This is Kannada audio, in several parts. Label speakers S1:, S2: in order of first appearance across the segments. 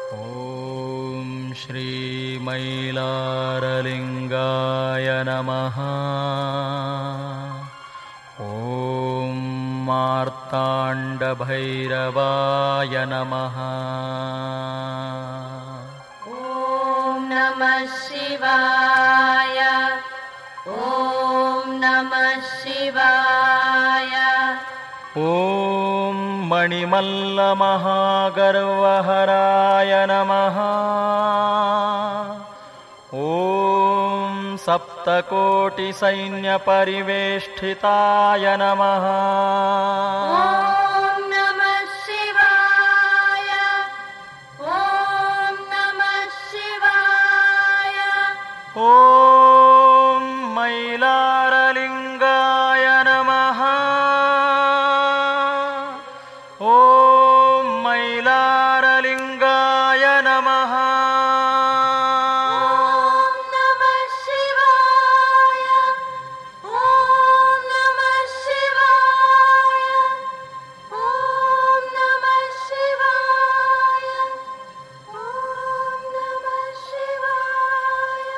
S1: ಓಂ ಶ್ರೀ ಮೈಲಾರಲಿಂಗಾಯ ನಮಃ. ಓಂ ಮಾರ್ತಾಂಡ ಭೈರವಾಯ ನಮಃ.
S2: ಓಂ ನಮಃ ಶಿವಾಯ. ಓಂ ನಮಃ ಶಿವಾಯ.
S1: ಓಂ ಮಣಿಮಲ್ಲ ಮಹಾಗರ್ವಹರಾಯ ನಮಃ. ಓಂ ಸಪ್ತಕೋಟಿ ಸೈನ್ಯ ಪರಿವೇಷ್ಟಿತಾಯ ನಮಃ.
S2: ಓಂ ನಮಃ ಶಿವಾಯ. ಓಂ ನಮಃ ಶಿವಾಯ.
S1: ಓಂ ಮೈಲಾರಲಿಂಗಾಯ ನಮಃ. ಓಂ ಮೈಲಾರಲಿಂಗಾಯ ನಮಃ.
S2: ಓಂ ನಮಃ ಶಿವಾಯ. ಓಂ ನಮಃ ಶಿವಾಯ. ಓಂ ನಮಃ ಶಿವಾಯ. ಓಂ ನಮಃ ಶಿವಾಯ.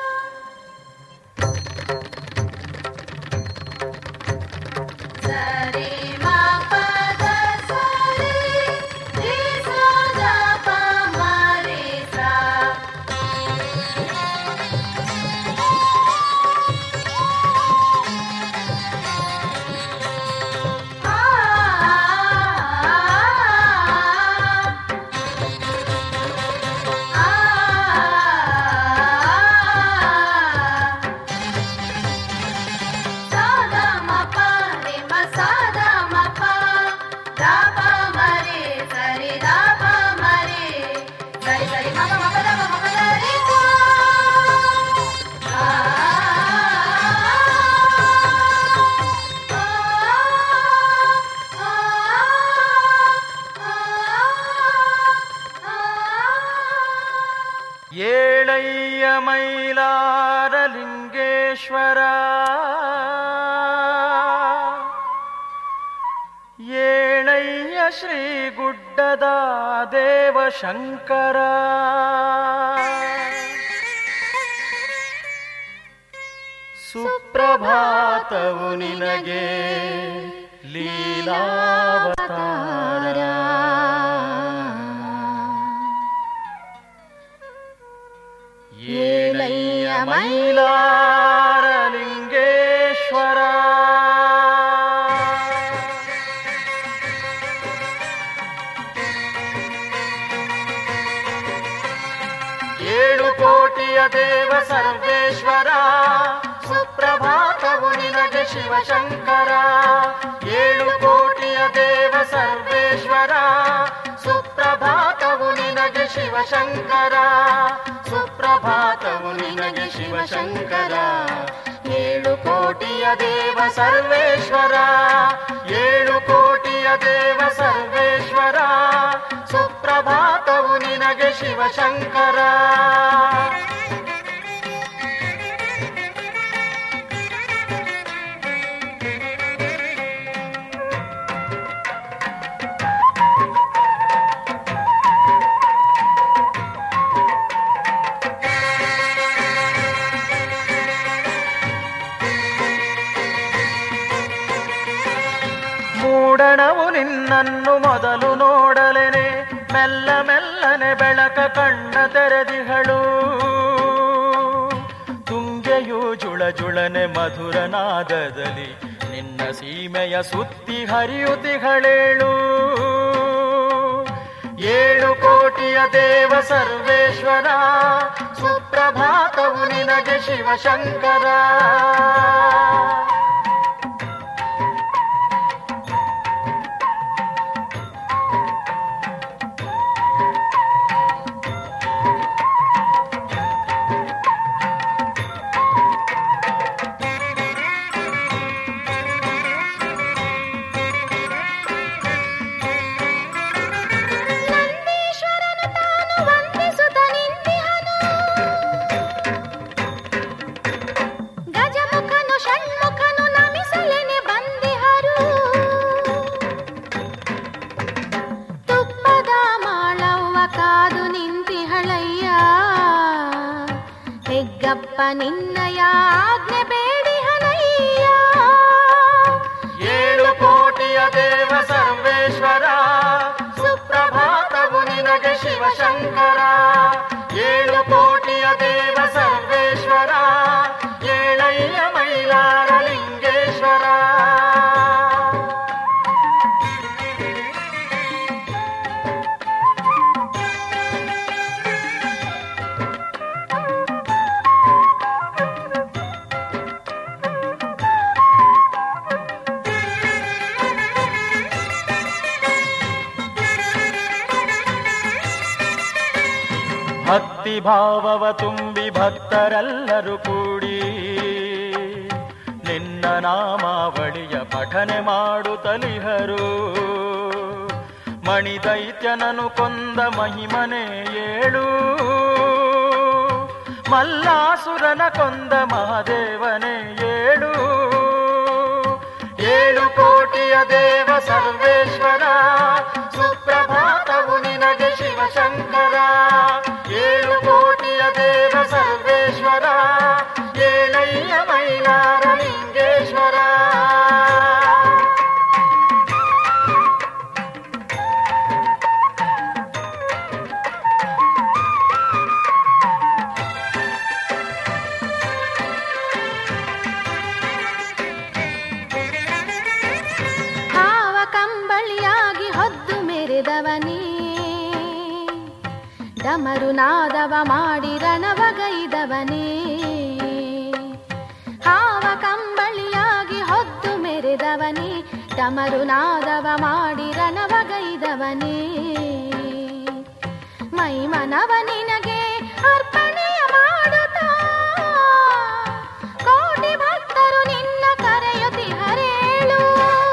S2: ಸರಿ ಮ ಪದ ಸರಿ ರಿ ಸ ದ ಪ ಮ ರಿ ಸ. ಆ ಸಾದ ಮ ಪ ರಿ ಮ ಸಾದ ಮ ಪ ದ ಪ ಮ ರಿ ಸರಿ ದ ಪ ಮ ರಿ ಸರಿ ಸರಿ ಮ ಪ ಮ ಪ ದ ಪ ಮ ಪ ದ ರಿ ಸ. ಆ
S1: ಏಳಯ್ಯ ಮೈಲಾರಲಿಂಗೇಶ್ವರ. ಏಳಯ್ಯ ಶ್ರೀ ಗುಡ್ಡದ ದೇವಶಂಕರ. ಸುಪ್ರಭಾತವು ನಿನಗೆ ಲೀಲಾವತಾರ. ಏಳಯ್ಯ ಮೈಲಾರಲಿಂಗೇಶ್ವರ. ಏಳು ಕೋಟಿಯ ದೇವ ಸರ್ವೇಶ್ವರ. ಸುಪ್ರಭಾತವು ನಿನಗೆ ಶಿವಶಂಕರ. ಏಳು ಕೋಟಿಯ ದೇವ ಸರ್ವೇಶ್ವರ. ಸುಪ್ರಭಾತವು ನಿನಗೆ ಶಿವಶಂಕರ. ಸುಪ್ರಭಾತವು ನಿನಗೆ ಶಿವಶಂಕರ. ಏಳು ಕೋಟಿಯ ದೇವ ಸರ್ವೇಶ್ವರ. ಏಳು ಕೋಟಿಯ ದೇವ ಸರ್ವೇಶ್ವರ. ಸುಪ್ರಭಾತವು ನಿನಗೆ ಶಿವಶಂಕರ. ಮೂಡಣವು ನಿನ್ನನ್ನು ಮೊದಲು ನೋಡಲೆನೆ ಮೆಲ್ಲ ಮೆಲ್ಲನೆ ಬೆಳಕ ಕಣ್ಣ ತೆರೆದಿಗಳು. ತುಂಗೆಯು ಜುಳ ಜುಳನೆ ಮಧುರನಾದದಲ್ಲಿ ನಿನ್ನ ಸೀಮೆಯ ಸುತ್ತಿ ಹರಿಯುತಿಗಳೇಳು. ಏಳು ಕೋಟಿಯ ದೇವ ಸರ್ವೇಶ್ವರ. ಸುಪ್ರಭಾತವು ನಿನಗೆ ಶಿವಶಂಕರ.
S2: ನಂದೀಶ್ವರನು ತಾನು ವಂದಿಸುತ್ತ ನಿಂತಿಹನು. ಗಜಮುಖನು ಷಣ್ಮುಖ ಅಯ್ಯಪ್ಪ ನಿನ್ನಯ ಆಜ್ಞೆ ಬೇಡಿ ಹನಯ್ಯ.
S1: 7 ಕೋಟಿಯ ದೇವ ಸರ್ವೇಶ್ವರ ಸುಪ್ರಭಾತವು ನಿನಗೆ ಶಿವಶಂಕರ. 7 ಕೋಟಿಯ ದೇವ ಸರ್ವೇಶ್ವರ ಏಳಯ್ಯ ಮೈಲಾರ ಲಿಂಗೇಶ್ವರ. ಭಕ್ತಿ ಭಾವವ ತುಂಬಿ ಭಕ್ತರೆಲ್ಲರೂ ಕೂಡಿ ನಿನ್ನ ನಾಮಾವಳಿಯ ಪಠನೆ ಮಾಡುತ್ತಲಿಹರು. ಮಣಿದೈತ್ಯನನು ಕೊಂದ ಮಹಿಮನೆ 7, ಮಲ್ಲಾಸುರನ ಕೊಂದ ಮಹಾದೇವನೇ 7. 7 ಕೋಟಿಯ ದೇವ ಸರ್ವೇಶ್ವರ ಸುಪ್ರಭಾತವು ನಿನಗೆ ಶಿವಶಂಕರ. 7 ಕೋಟಿಯ ದೇವ ಸರ್ವೇಶ್ವರ ಏಳಯ್ಯ ಮೈಲಾರ ಲಿಂಗೇಶ್ವರ.
S2: ಹಾವ ಕಂಬಳಿಯಾಗಿ ಹೊದ್ದು ಮೆರೆದವನೇ, ಡಮರು ನಾದವ ಮಾಡಿ ರಣವಗೈದವನೇ. ಹಾವ ಕಂಬಳಿಯಾಗಿ ಹೊದ್ದು ಮೆರೆದವನೇ, ಡಮರು ನಾದವ ಮಾಡಿ ರಣವಗೈದವನೇ. ಮೈಮನವ ನಿನಗೆ ಅರ್ಪಣೆಯ ಮಾಡುತ್ತಾ ಕೋಟಿ ಭಕ್ತರು ನಿನ್ನ ಕರೆಯುತ್ತಿಹರೇಳು.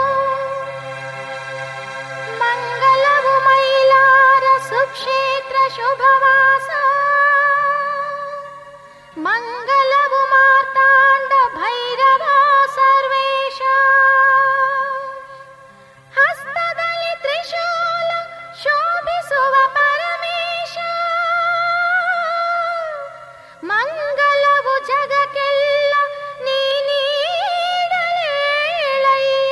S2: ಮಂಗಲವು ಮೈಲಾರ ಸುಕ್ಷೇತ್ರ ಶುಭವಾಸ, ಮಂಗಲವು ಮಾರ್ತಾಂಡ ಭೈರವ ಸರ್ವೇಶ. ಹಸ್ತದಲ್ಲಿ ತ್ರಿಶೂಲ ಶೋಭಿಸುವ ಪರಮೇಶ, ಮಂಗಲವು ಜಗಕ್ಕೆಲ್ಲ ನೀಡಲೇಳಯ್ಯ.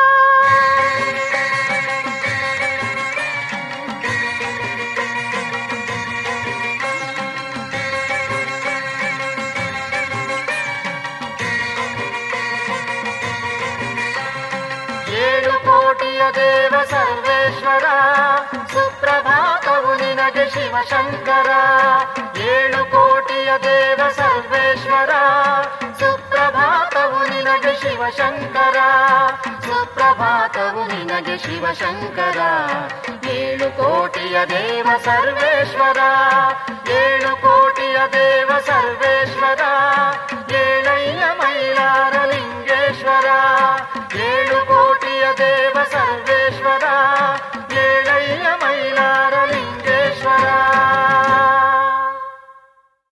S1: ಕೋಟಿಯ ದೇವ ಸರ್ವೇಶ್ವರ ಸುಪ್ರಭಾತವು ನಿನಗೆ ಶಿವಶಂಕರ. 7 ಕೋಟಿಯ ದೇವ ಸರ್ವೇಶ್ವರ ಸುಪ್ರಭಾತವು ನಿನಗೆ ಶಿವಶಂಕರ. ಸುಪ್ರಭಾತವು ನಿನಗೆ ಶಿವಶಂಕರ. 7 ಕೋಟಿಯ ದೇವ ಸರ್ವೇಶ್ವರ 7 ಕೋಟಿಯ ದೇವ ಸರ್ವೇಶ್ವರ ಏಳಯ್ಯ